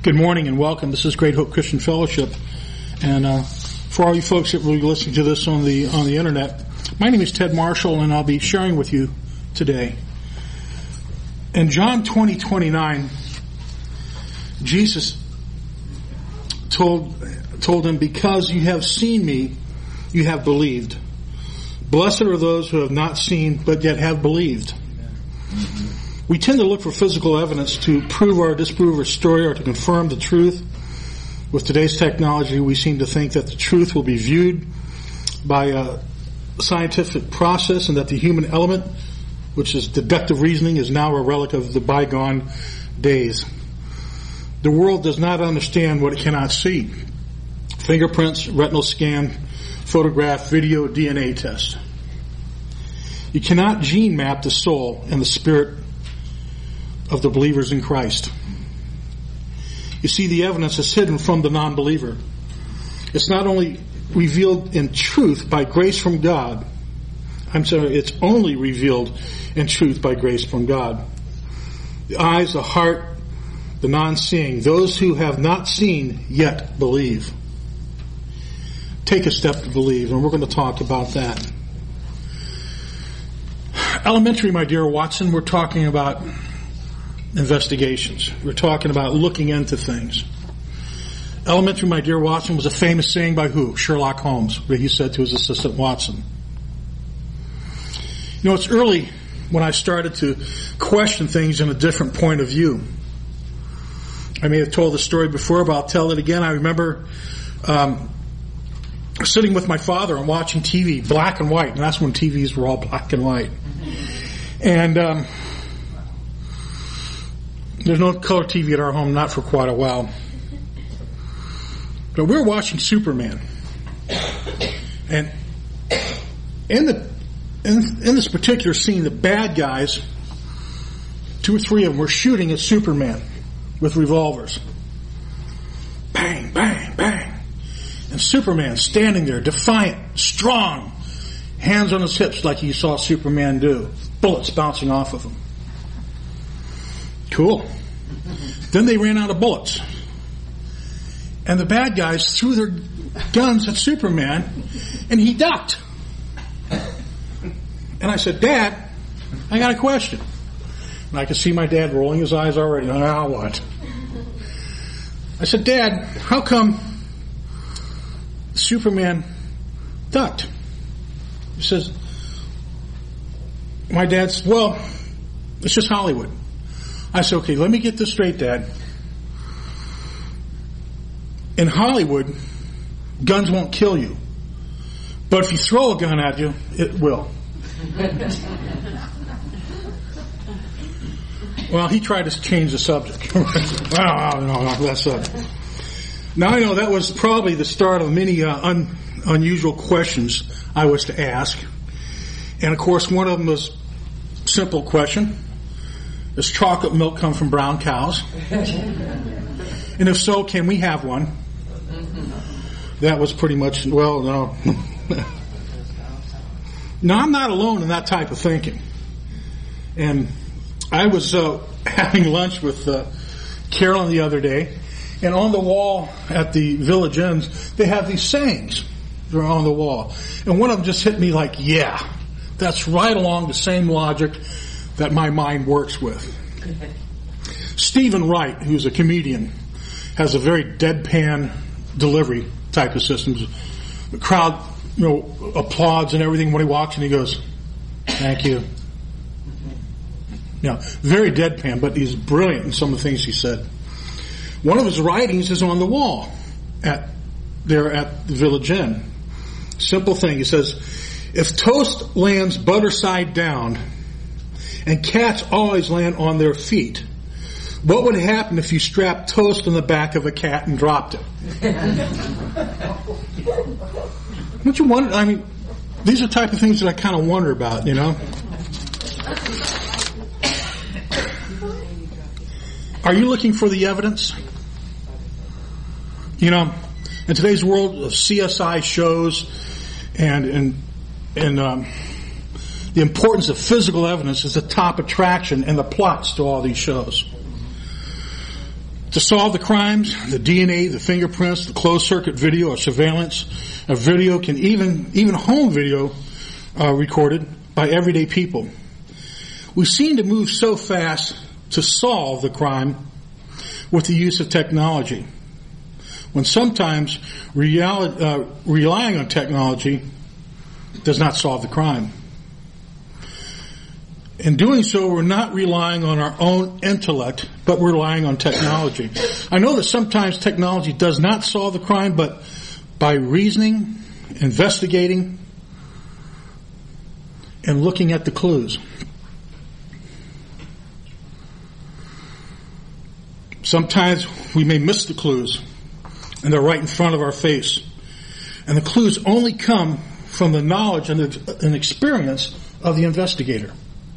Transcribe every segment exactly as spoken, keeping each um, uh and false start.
Good morning and welcome. This is Great Hope Christian Fellowship, and uh, for all you folks that will be listening to this on the on the internet, my name is Ted Marshall, and I'll be sharing with you today. In John twenty twenty-nine, Jesus told told him, "Because you have seen me, you have believed. Blessed are those who have not seen but yet have believed." Mm-hmm. We tend to look for physical evidence to prove or disprove our story or to confirm the truth. With today's technology, we seem to think that the truth will be viewed by a scientific process and that the human element, which is deductive reasoning, is now a relic of the bygone days. The world does not understand what it cannot see. Fingerprints, retinal scan, photograph, video, D N A test. You cannot gene map the soul and the spirit of the believers in Christ. You see, the evidence is hidden from the non-believer. It's not only revealed in truth by grace from God. I'm sorry, it's only revealed in truth by grace from God. The eyes, the heart, the non-seeing, those who have not seen yet believe. Take a step to believe, and we're going to talk about that. Elementary, my dear Watson, we're talking about investigations. We're talking about looking into things. Elementary, my dear Watson, was a famous saying by who? Sherlock Holmes, where he said to his assistant Watson. You know, it's early when I started to question things in a different point of view. I may have told the story before, but I'll tell it again. I remember um, sitting with my father and watching T V, black and white, and that's when T Vs were all black and white. And um, there's no color T V at our home, not for quite a while. But we were watching Superman. And in the in, in this particular scene, the bad guys, two or three of them, were shooting at Superman with revolvers. Bang, bang, bang. And Superman standing there, defiant, strong, hands on his hips like you saw Superman do. Bullets bouncing off of him. Cool. Then they ran out of bullets. And the bad guys threw their guns at Superman, and he ducked. And I said, "Dad, I got a question." And I could see my dad rolling his eyes already. Now what? I said, "Dad, how come Superman ducked?" He says, my dad's, "Well, it's just Hollywood." I said, "Okay, let me get this straight, Dad. In Hollywood, guns won't kill you. But if you throw a gun at you, it will." Well, he tried to change the subject. Well, no, no, that's it. Now I know that was probably the start of many uh, un, unusual questions I was to ask. And of course, one of them was a simple question. Does chocolate milk come from brown cows? And if so, can we have one? That was pretty much, well, no. No, I'm not alone in that type of thinking. And I was uh, having lunch with uh, Carolyn the other day, and on the wall at the Village Inns, they have these sayings. They're on the wall. And one of them just hit me like, yeah, that's right along the same logic that my mind works with. Stephen Wright, who's a comedian, has a very deadpan delivery type of system. The crowd, you know, applauds and everything when he walks, and he goes, "Thank you." Now, very deadpan, but he's brilliant in some of the things he said. One of his writings is on the wall at there at the Village Inn. Simple thing. He says, "If toast lands butter side down, and cats always land on their feet, what would happen if you strapped toast on the back of a cat and dropped it?" Don't you wonder? I mean, these are the type of things that I kind of wonder about, you know. Are you looking for the evidence? You know, in today's world of C S I shows and and and um, the importance of physical evidence is the top attraction and the plots to all these shows. To solve the crimes, the D N A, the fingerprints, the closed circuit video or surveillance, a video can even, even home video uh, recorded by everyday people. We seem to move so fast to solve the crime with the use of technology, when sometimes reality, uh, relying on technology does not solve the crime. In doing so, we're not relying on our own intellect, but we're relying on technology. I know that sometimes technology does not solve the crime, but by reasoning, investigating, and looking at the clues. Sometimes we may miss the clues, and they're right in front of our face. And the clues only come from the knowledge and, the, and experience of the investigator.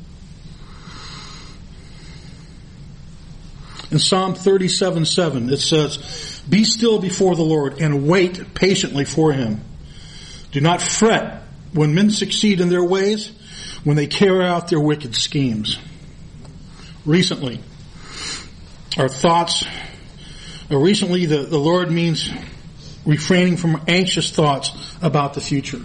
In Psalm thirty-seven seven, it says, "Be still before the Lord and wait patiently for Him. Do not fret when men succeed in their ways, when they carry out their wicked schemes." Recently, our thoughts, or recently the, the Lord means refraining from anxious thoughts about the future.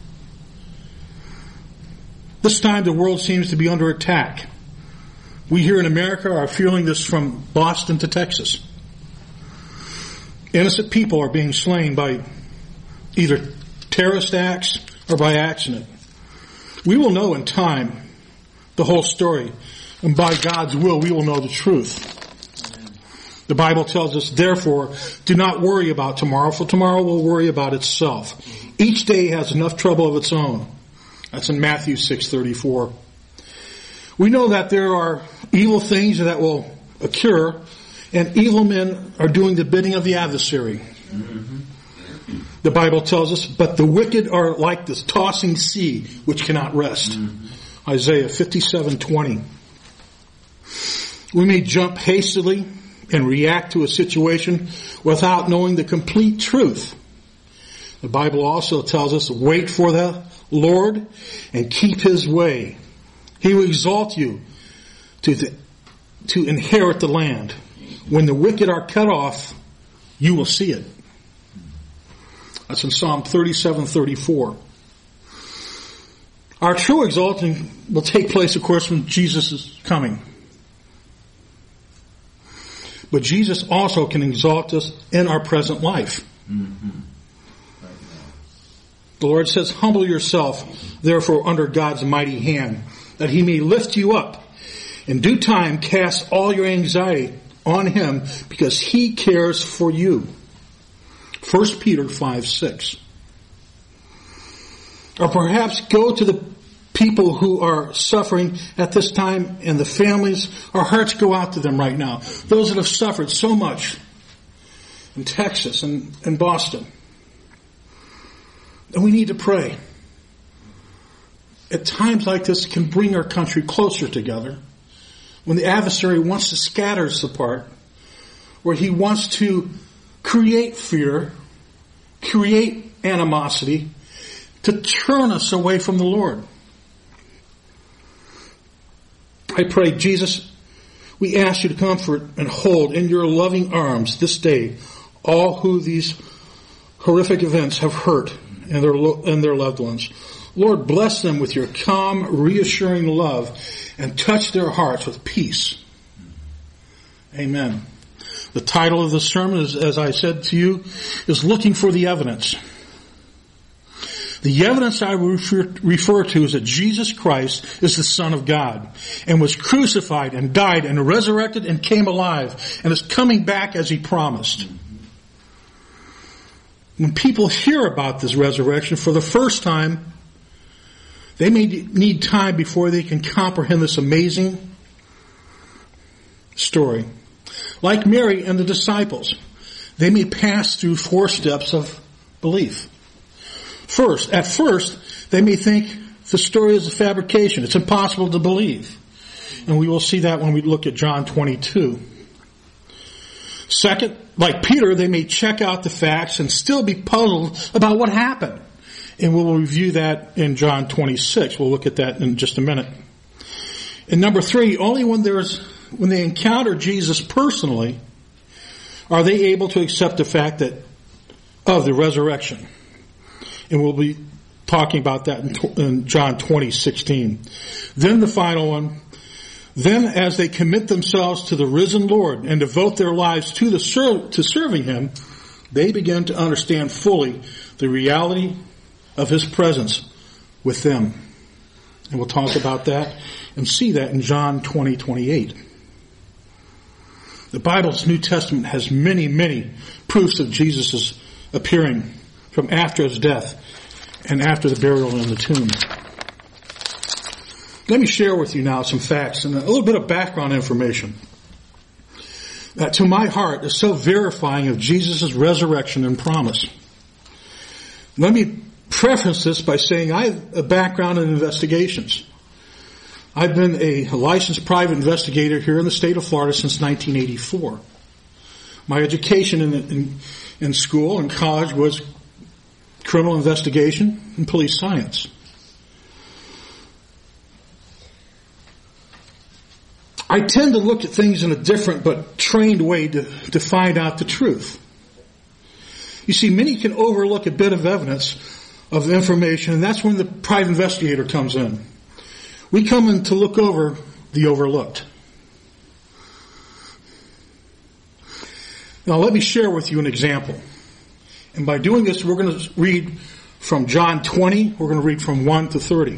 This time the world seems to be under attack. We here in America are feeling this from Boston to Texas. Innocent people are being slain by either terrorist acts or by accident. We will know in time the whole story, and by God's will we will know the truth. The Bible tells us, therefore, do not worry about tomorrow, for tomorrow will worry about itself. Each day has enough trouble of its own. That's in Matthew six thirty-four. We know that there are evil things that will occur, and evil men are doing the bidding of the adversary. Mm-hmm. The Bible tells us, but the wicked are like this tossing sea, which cannot rest. Mm-hmm. Isaiah fifty-seven twenty. We may jump hastily and react to a situation without knowing the complete truth. The Bible also tells us, wait for the Lord and keep His way. He will exalt you to the, to inherit the land. When the wicked are cut off, you will see it. That's in Psalm thirty-seven thirty-four. Our true exalting will take place, of course, when Jesus is coming. But Jesus also can exalt us in our present life. Mm-hmm. The Lord says, humble yourself, therefore, under God's mighty hand, that He may lift you up. In due time, cast all your anxiety on Him, because He cares for you. First Peter five six. Or perhaps go to the people who are suffering at this time, and the families, our hearts go out to them right now. Those that have suffered so much in Texas and in Boston. And we need to pray. At times like this, it can bring our country closer together. When the adversary wants to scatter us apart, where he wants to create fear, create animosity, to turn us away from the Lord. I pray, Jesus, we ask you to comfort and hold in your loving arms this day all who these horrific events have hurt and their, and their loved ones. Lord, bless them with your calm, reassuring love and touch their hearts with peace. Amen. The title of the sermon, is, as I said to you, is Looking for the Evidence. The evidence I refer, refer to is that Jesus Christ is the Son of God and was crucified and died and resurrected and came alive and is coming back as He promised. When people hear about this resurrection for the first time, they may need time before they can comprehend this amazing story. Like Mary and the disciples, they may pass through four steps of belief. First, at first, they may think the story is a fabrication. It's impossible to believe. And we will see that when we look at John twenty-two. Second, like Peter, they may check out the facts and still be puzzled about what happened. And we'll review that in John twenty-six. We'll look at that in just a minute. And number three, only when there's when they encounter Jesus personally are they able to accept the fact that of the resurrection? And we'll be talking about that in, in John twenty sixteen. Then the final one. Then as they commit themselves to the risen Lord and devote their lives to the ser- to serving Him, they begin to understand fully the reality of His presence with them. And we'll talk about that and see that in John twenty twenty-eight. The Bible's New Testament has many, many proofs of Jesus' appearing from after His death and after the burial in the tomb. Let me share with you now some facts and a little bit of background information that to my heart is so verifying of Jesus' resurrection and promise. Let me preface this by saying I have a background in investigations. I've been a licensed private investigator here in the state of Florida since nineteen eighty-four. My education in, in, in school and college was criminal investigation and police science. I tend to look at things in a different but trained way to, to find out the truth. You see, many can overlook a bit of evidence of information, and that's when the private investigator comes in. We come in to look over the overlooked. Now let me share with you an example. And by doing this, we're going to read from John twenty. We're going to read from one to thirty.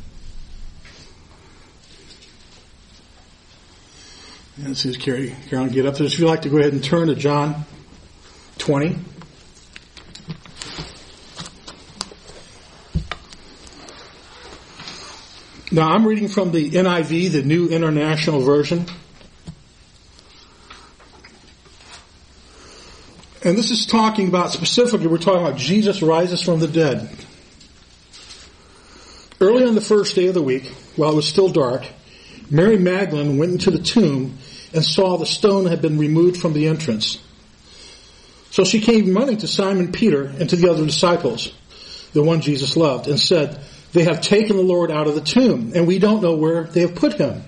And it says, Carrie, Carolyn, get up there. If you'd like to go ahead and turn to John twenty. Now, I'm reading from the N I V, the New International Version. And this is talking about, specifically, we're talking about Jesus rises from the dead. Early on the first day of the week, while it was still dark, Mary Magdalene went into the tomb and saw the stone had been removed from the entrance. So she came running to Simon Peter and to the other disciples, the one Jesus loved, and said, "They have taken the Lord out of the tomb, and we don't know where they have put Him."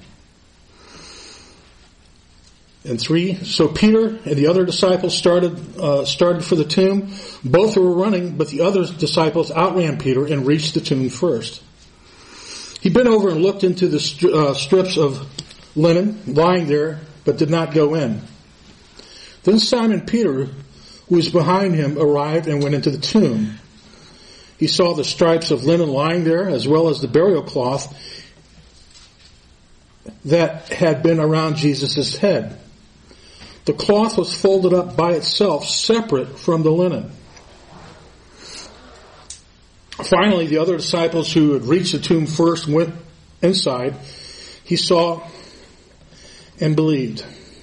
And three, so Peter and the other disciples started uh, started for the tomb. Both were running, but the other disciples outran Peter and reached the tomb first. He bent over and looked into the st- uh, strips of linen lying there, but did not go in. Then Simon Peter, who was behind him, arrived and went into the tomb. He saw the stripes of linen lying there, as well as the burial cloth that had been around Jesus' head. The cloth was folded up by itself, separate from the linen. Finally, the other disciples who had reached the tomb first went inside. He saw and believed.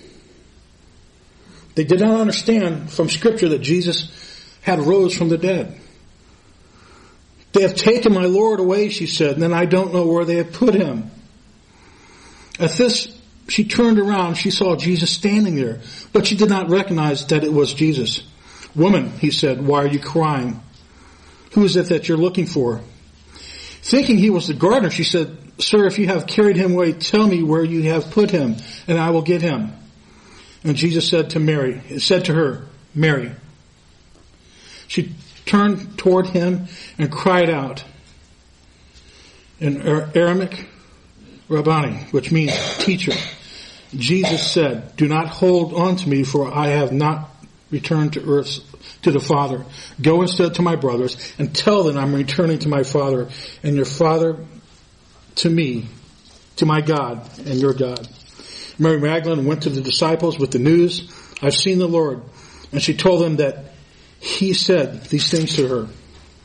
They did not understand from Scripture that Jesus had rose from the dead. "They have taken my Lord away," she said, "and then I don't know where they have put Him." At this, she turned around. She saw Jesus standing there, but she did not recognize that it was Jesus. "Woman," He said, "why are you crying? Who is it that you're looking for?" Thinking He was the gardener, she said, "Sir, if you have carried Him away, tell me where you have put Him, and I will get Him." And Jesus said to Mary, said to her, "Mary." She turned toward Him and cried out in Aramaic, "Rabboni," which means teacher. Jesus said, "Do not hold on to me, for I have not returned to earth, to the Father. Go instead to my brothers and tell them I'm returning to my Father and your Father, to me, to my God and your God." Mary Magdalene went to the disciples with the news, "I've seen the Lord." And she told them that He said these things to her.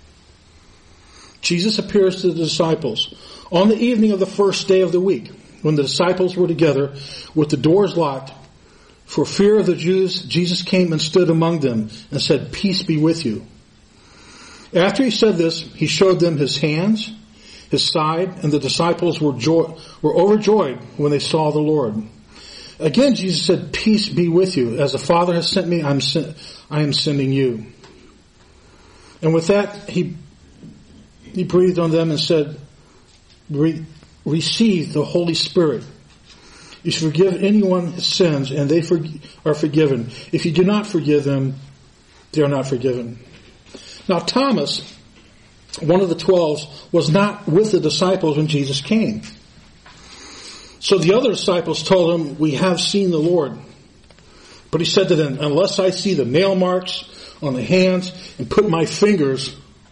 Jesus appears to the disciples on the evening of the first day of the week, when the disciples were together with the doors locked. For fear of the Jews, Jesus came and stood among them and said, "Peace be with you." After He said this, He showed them His hands, His side, and the disciples were joy, were overjoyed when they saw the Lord. Again, Jesus said, "Peace be with you. As the Father has sent me, I'm sen- I am sending you." And with that, He He breathed on them and said, Re- "Receive the Holy Spirit. You should forgive anyone his sins, and they for, are forgiven. If you do not forgive them, they are not forgiven. Now Thomas, one of the twelve, was not with the disciples when Jesus came. So the other disciples told him, we have seen the Lord. But he said to them, unless I see the nail marks on the hands and put my fingers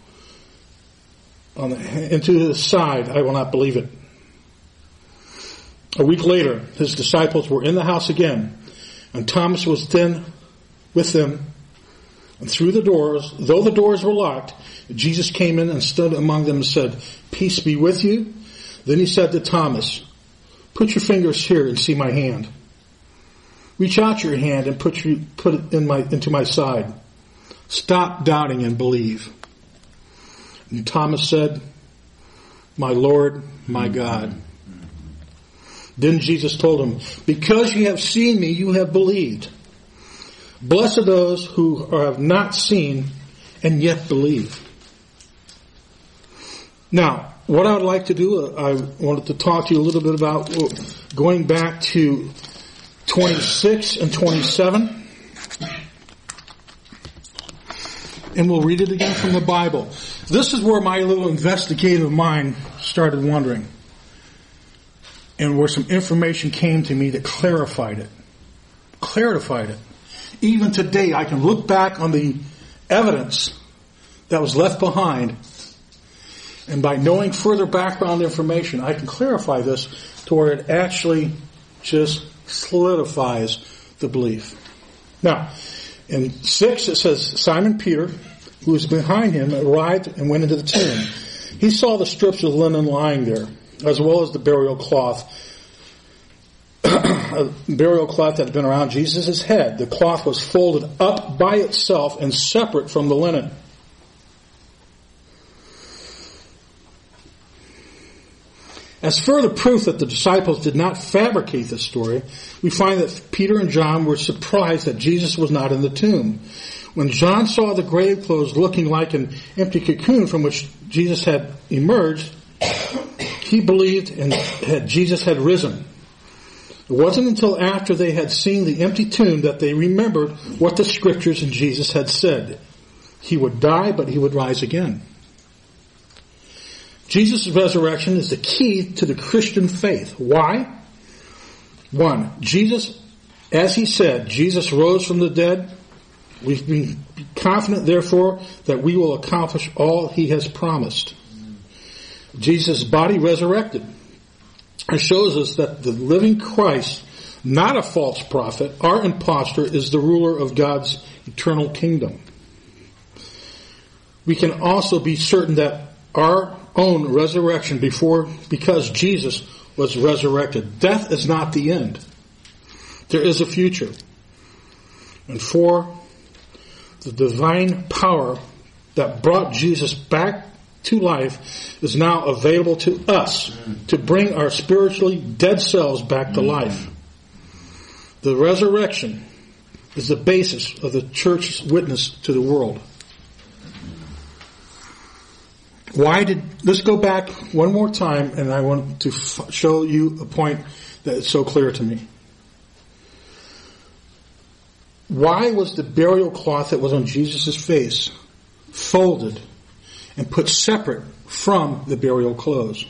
on the, into his side, I will not believe it. A week later, his disciples were in the house again, and Thomas was then with them. And through the doors, though the doors were locked, Jesus came in and stood among them and said, peace be with you. Then he said to Thomas, put your fingers here and see my hand. Reach out your hand and put, you, put it in my, into my side. Stop doubting and believe. And Thomas said, my Lord, my God. Then Jesus told him, because you have seen me, you have believed. Blessed are those who have not seen and yet believe. Now, what I would like to do, I wanted to talk to you a little bit about going back to twenty-six and twenty-seven. And we'll read it again from the Bible. This is where my little investigative mind started wondering. And where some information came to me that clarified it. Clarified it. Even today, I can look back on the evidence that was left behind, and by knowing further background information, I can clarify this to where it actually just solidifies the belief. Now, in six, it says, Simon Peter, who was behind him, arrived and went into the tomb. He saw the strips of linen lying there, as well as the burial cloth. A burial cloth that had been around Jesus' head. The cloth was folded up by itself and separate from the linen. As further proof that the disciples did not fabricate this story, we find that Peter and John were surprised that Jesus was not in the tomb. When John saw the grave clothes looking like an empty cocoon from which Jesus had emerged, he believed and had Jesus had risen. It wasn't until after they had seen the empty tomb that they remembered what the scriptures and Jesus had said. He would die, but he would rise again. Jesus' resurrection is the key to the Christian faith. Why? One, Jesus, as he said, Jesus rose from the dead. We can be confident, therefore, that we will accomplish all he has promised. Jesus' body resurrected. It shows us that the living Christ, not a false prophet, our impostor, is the ruler of God's eternal kingdom. We can also be certain that our own resurrection before, because Jesus was resurrected. Death is not the end. There is a future. And for the divine power that brought Jesus back to life is now available to us to bring our spiritually dead selves back to life. The resurrection is the basis of the church's witness to the world. Why did, let's go back one more time, and I want to f- show you a point that is so clear to me. Why was the burial cloth that was on Jesus' face folded and put separate from the burial clothes?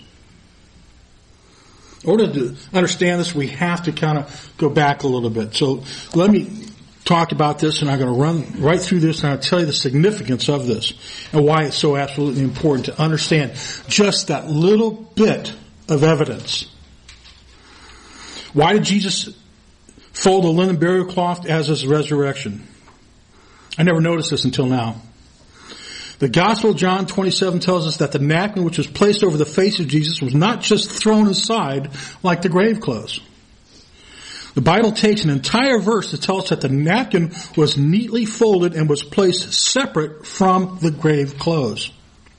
In order to understand this, we have to kind of go back a little bit. So let me talk about this, and I'm going to run right through this, and I'll tell you the significance of this and why it's so absolutely important to understand just that little bit of evidence. Why did Jesus fold a linen burial cloth as his resurrection? I never noticed this until now. The Gospel of John twenty-seven tells us that the napkin which was placed over the face of Jesus was not just thrown aside like the grave clothes. The Bible takes an entire verse to tell us that the napkin was neatly folded and was placed separate from the grave clothes.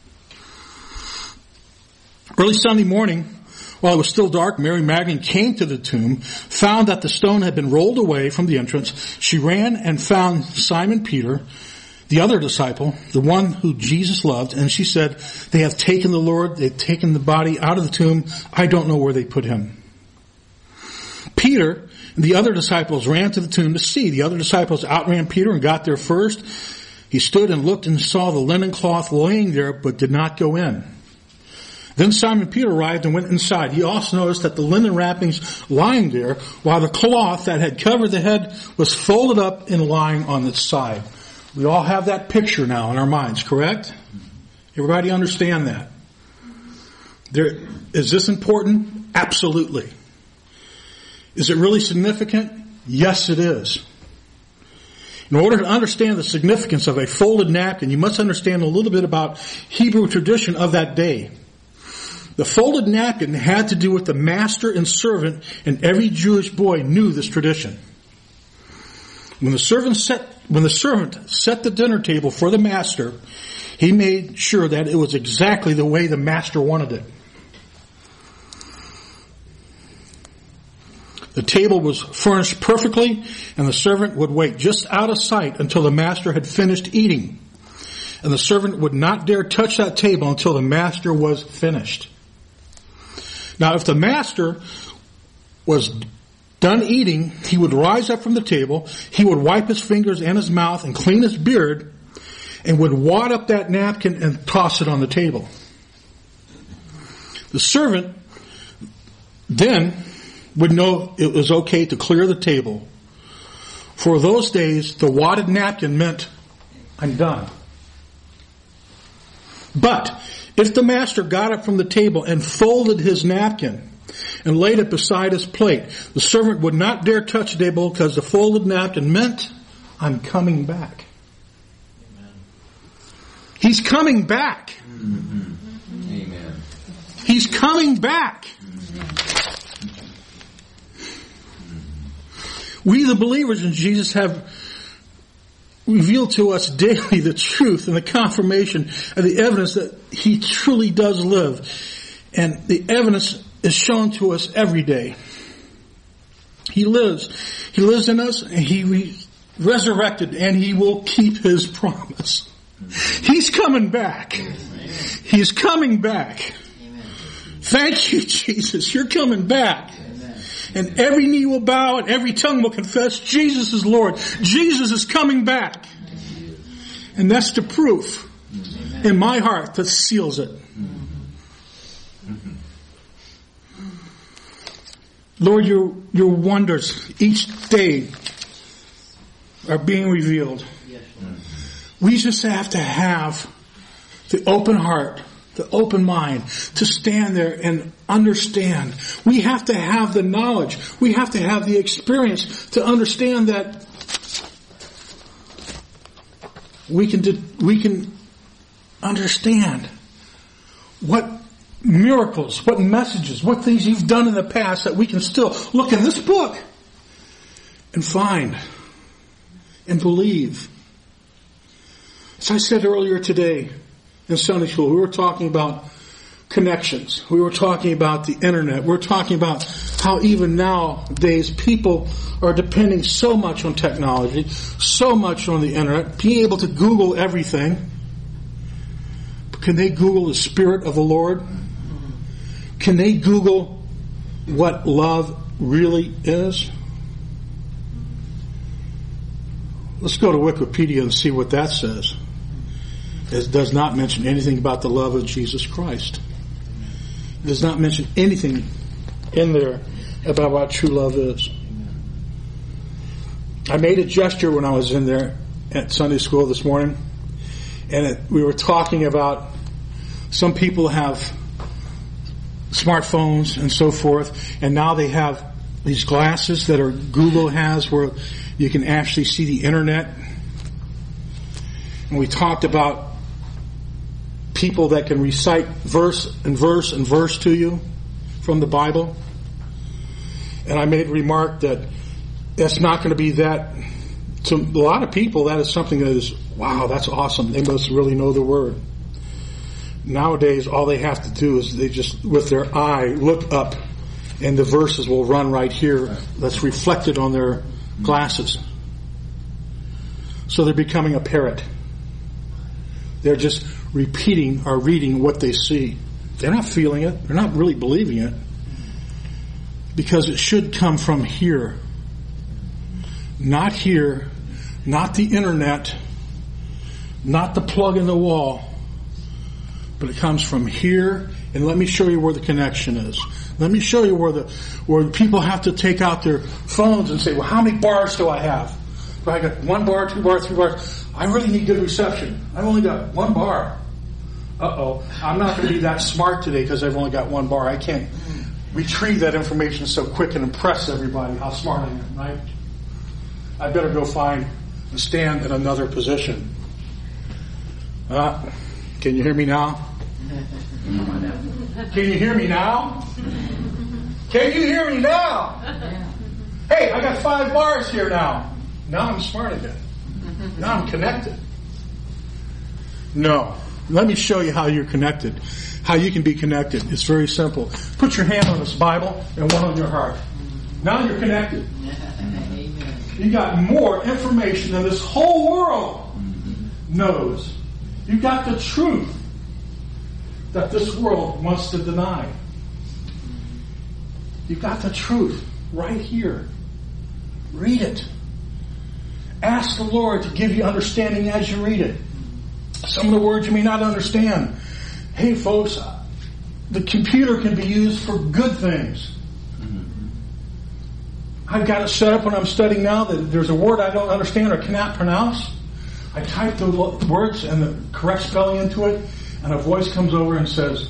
Early Sunday morning, while it was still dark, Mary Magdalene came to the tomb, found that the stone had been rolled away from the entrance. She ran and found Simon Peter, the other disciple, the one who Jesus loved, and she said, "They have taken the Lord, they've taken the body out of the tomb. I don't know where they put him." Peter and the other disciples ran to the tomb to see. The other disciples outran Peter and got there first. He stood and looked and saw the linen cloth laying there, but did not go in. Then Simon Peter arrived and went inside. He also noticed that the linen wrappings lying there, while the cloth that had covered the head was folded up and lying on its side. We all have that picture now in our minds, correct? Everybody understand that? There, is this important? Absolutely. Is it really significant? Yes, it is. In order to understand the significance of a folded napkin, you must understand a little bit about Hebrew tradition of that day. The folded napkin had to do with the master and servant, and every Jewish boy knew this tradition. When the servant set, when the servant set the dinner table for the master, he made sure that it was exactly the way the master wanted it. The table was furnished perfectly, and the servant would wait just out of sight until the master had finished eating. And the servant would not dare touch that table until the master was finished. Now, if the master was done eating, he would rise up from the table, he would wipe his fingers and his mouth and clean his beard, and would wad up that napkin and toss it on the table. The servant then would know it was okay to clear the table. For those days, the wadded napkin meant, I'm done. But if the master got up from the table and folded his napkin and laid it beside his plate, the servant would not dare touch the table because the folded napkin meant, I'm coming back. Amen. He's coming back. Mm-hmm. Amen. He's coming back. Mm-hmm. We, the believers in Jesus, have revealed to us daily the truth and the confirmation and the evidence that He truly does live. And the evidence is shown to us every day. He lives. He lives in us, and He re- resurrected, and He will keep His promise. He's coming back. He's coming back. Thank you, Jesus. You're coming back. And every knee will bow and every tongue will confess Jesus is Lord. Jesus is coming back. And that's the proof in my heart that seals it. Lord, your, your wonders each day are being revealed. We just have to have the open heart, the open mind to stand there and understand. We have to have the knowledge. We have to have the experience to understand that we can do, we can understand what miracles, what messages, what things you've done in the past that we can still look in this book and find and believe. As I said earlier today, in Sunday school, we were talking about connections. We were talking about the internet. We were talking about how even nowadays people are depending so much on technology, so much on the internet, being able to Google everything. Can they Google the Spirit of the Lord? Can they Google what love really is? Let's go to Wikipedia and see what that says. It does not mention anything about the love of Jesus Christ. It does not mention anything in there about what true love is. I made a gesture when I was in there at Sunday school this morning, and it, we were talking about some people have smartphones and so forth, and now they have these glasses that are Google has where you can actually see the internet. And we talked about people that can recite verse and verse and verse to you from the Bible. And I made a remark that that's not going to be that, to a lot of people, that is something that is, wow, that's awesome. They must really know the Word. Nowadays, all they have to do is they just, with their eye, look up, and the verses will run right here. That's reflected on their glasses. So they're becoming a parrot. They're just repeating or reading what they see. They're not feeling it. They're not really believing it. Because it should come from here. Not here, not the internet, not the plug in the wall, but it comes from here. And let me show you where the connection is. Let me show you where the where people have to take out their phones and say, well, how many bars do I have? Do I got one bar, two bars, three bars? I really need good reception. I've only got one bar. Uh-oh. I'm not going to be that smart today because I've only got one bar. I can't retrieve that information so quick and impress everybody how smart I am, right? I better go find and stand in another position. Uh, can you hear me now? Can you hear me now? Can you hear me now? Hey, I got five bars here now. Now I'm smart again. Now I'm connected. No. Let me show you how you're connected. How you can be connected. It's very simple. Put your hand on this Bible and one on your heart. Now you're connected. You got more information than this whole world knows. You got the truth that this world wants to deny. You've got the truth right here. Read it. Ask the Lord to give you understanding as you read it. Some of the words you may not understand. Hey folks, the computer can be used for good things. I've got it set up when I'm studying now that there's a word I don't understand or cannot pronounce. I type the words and the correct spelling into it, and a voice comes over and says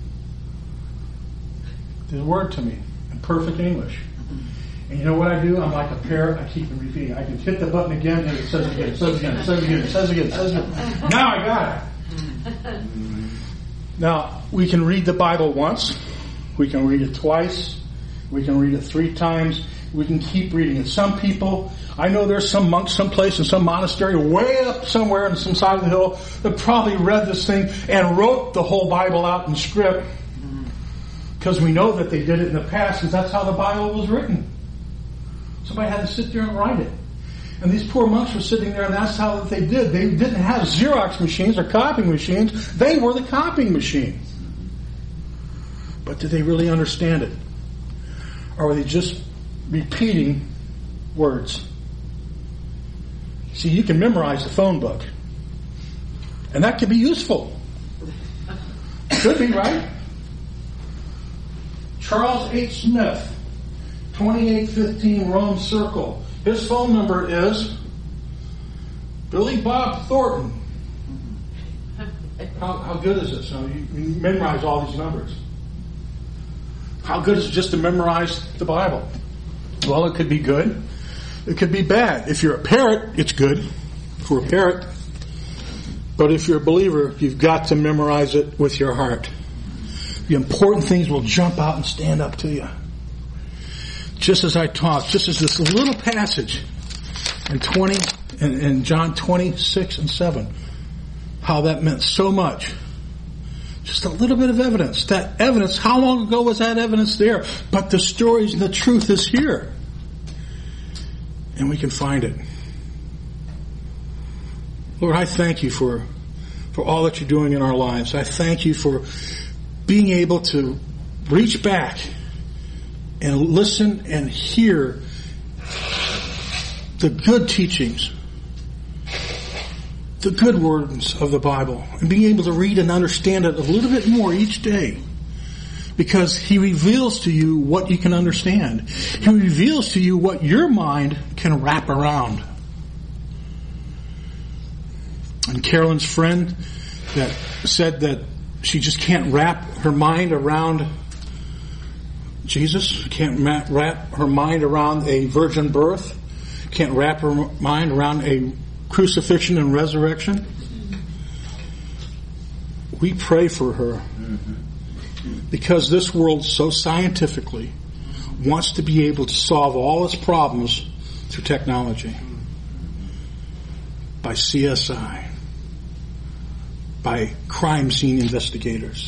the word to me in perfect English. And you know what I do? I'm like a parrot. I keep repeating. I can hit the button again, and it says again, it says again, it says again, it says again, it says again. Now I got it. Now, we can read the Bible once. We can read it twice. We can read it three times. We can keep reading it. Some people, I know there's some monk someplace in some monastery way up somewhere on some side of the hill that probably read this thing and wrote the whole Bible out in script, because we know that they did it in the past, because that's how the Bible was written. Somebody had to sit there and write it. And these poor monks were sitting there, and that's how they did. They didn't have Xerox machines or copying machines. They were the copying machine. But did they really understand it? Or were they just repeating words? See, you can memorize the phone book. And that can be useful. Could be, right? Charles H. Smith, twenty-eight fifteen Rome Circle. His phone number is Billy Bob Thornton. How, how good is it? So you, you memorize all these numbers. How good is it just to memorize the Bible? Well, it could be good. It could be bad. If you're a parrot, it's good for a parrot. But if you're a believer, you've got to memorize it with your heart. The important things will jump out and stand up to you. Just as I talked, just as this little passage in twenty in, in John twenty-six and seven, how that meant so much. Just a little bit of evidence. That evidence, how long ago was that evidence there? But the stories and the truth is here. And we can find it. Lord, I thank you for, for all that you're doing in our lives. I thank you for being able to reach back and listen and hear the good teachings, the good words of the Bible, and being able to read and understand it a little bit more each day, because He reveals to you what you can understand. He reveals to you what your mind can wrap around. And Carolyn's friend that said that she just can't wrap her mind around Jesus, can't wrap her mind around a virgin birth, can't wrap her mind around a crucifixion and resurrection. We pray for her because this world so scientifically wants to be able to solve all its problems through technology. By C S I. By crime scene investigators.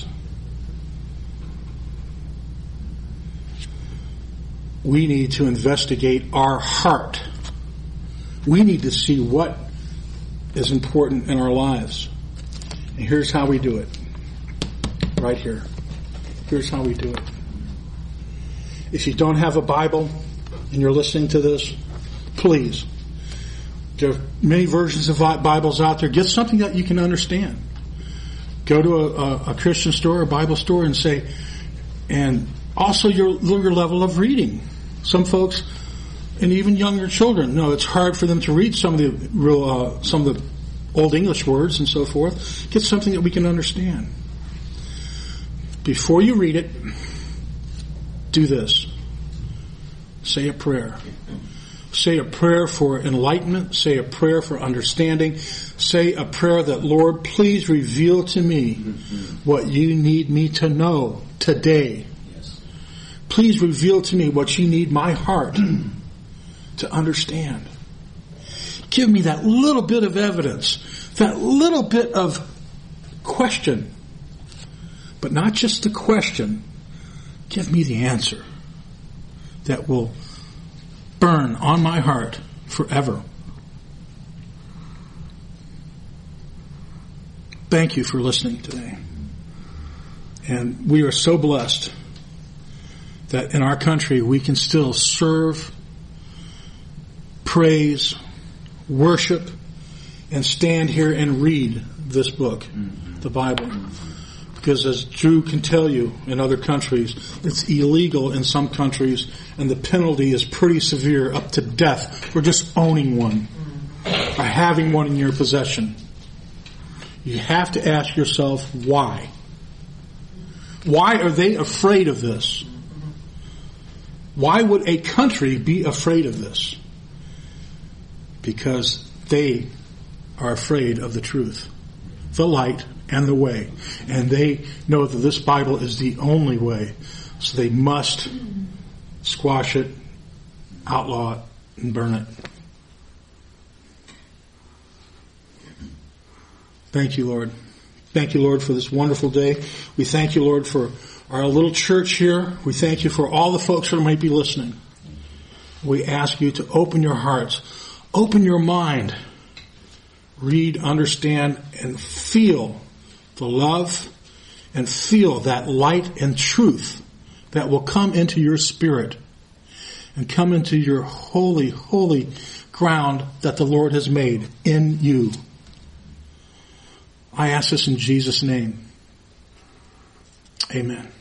We need to investigate our heart. We need to see what is important in our lives. And here's how we do it. Right here. Here's how we do it. If you don't have a Bible and you're listening to this, please. There are many versions of Bibles out there. Get something that you can understand. Go to a, a, a Christian store, a Bible store, and say, and also your, your level of reading. Some folks, and even younger children, no, it's hard for them to read some of the real, uh, some of the Old English words and so forth. Get something that we can understand. Before you read it, do this. Say a prayer. Say a prayer for enlightenment. Say a prayer for understanding. Say a prayer that, Lord, please reveal to me what you need me to know today. Please reveal to me what you need my heart to understand. Give me that little bit of evidence, that little bit of question. But not just the question. Give me the answer that will burn on my heart forever. Thank you for listening today. And we are so blessed that in our country we can still serve, praise, worship, and stand here and read this book, mm-hmm. the Bible. Because as Drew can tell you, in other countries, it's illegal in some countries, and the penalty is pretty severe, up to death, for just owning one, or having one in your possession. You have to ask yourself, why? Why are they afraid of this? Why would a country be afraid of this? Because they are afraid of the truth, the light, and the way. And they know that this Bible is the only way. So they must squash it, outlaw it, and burn it. Thank you, Lord. Thank you, Lord, for this wonderful day. We thank you, Lord, for our little church here. We thank you for all the folks that might be listening. We ask you to open your hearts, open your mind, read, understand, and feel the love and feel that light and truth that will come into your spirit and come into your holy, holy ground that the Lord has made in you. I ask this in Jesus' name. Amen.